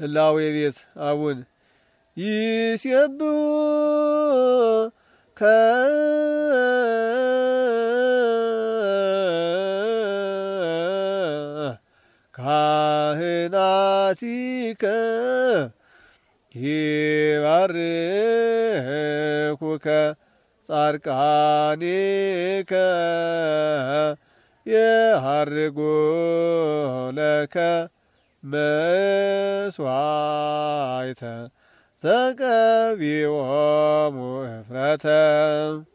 ህላዌ ቤት አቡን ይሴብሑ ካህናቲከ ይባርኩከ ጻድቃኔከ የሃርጉ ለከ መስዋዕተ ተቀቢዎሙ እፍረተ